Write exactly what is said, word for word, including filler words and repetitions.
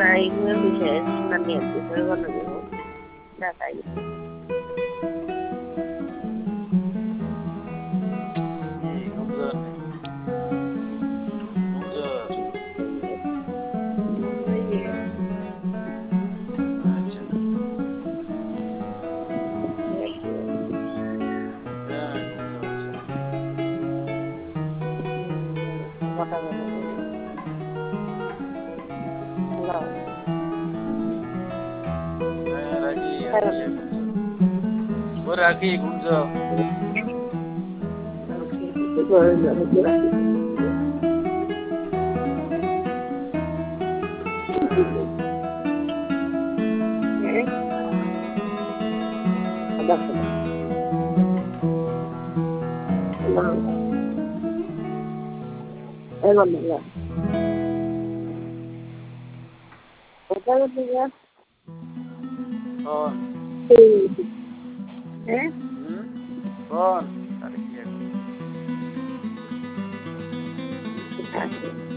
naingan bises naniente pero no digo nada ahí 이 공전에 공전 맞아. 네, 공전. 네, 라기 아니에요, 공전. 뭐 라기 공전. Ewan nila. Ewan nila. 번. Eh? 응? 번. 다르게. Gracias.